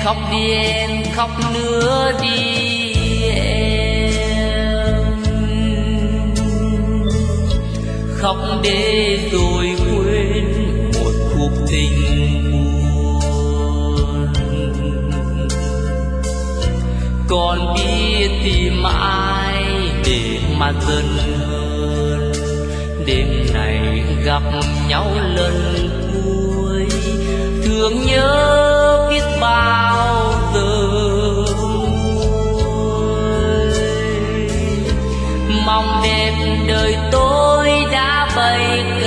khóc đi em, khóc nữa đi em. Khóc để rồi quên một cuộc tình buồn. Còn biết tìm ai để mà dần hơn. Đêm này gặp nhau lần cuối, thương nhớ biết bao giờ nguôi. Mong đẹp đời tôi đã bay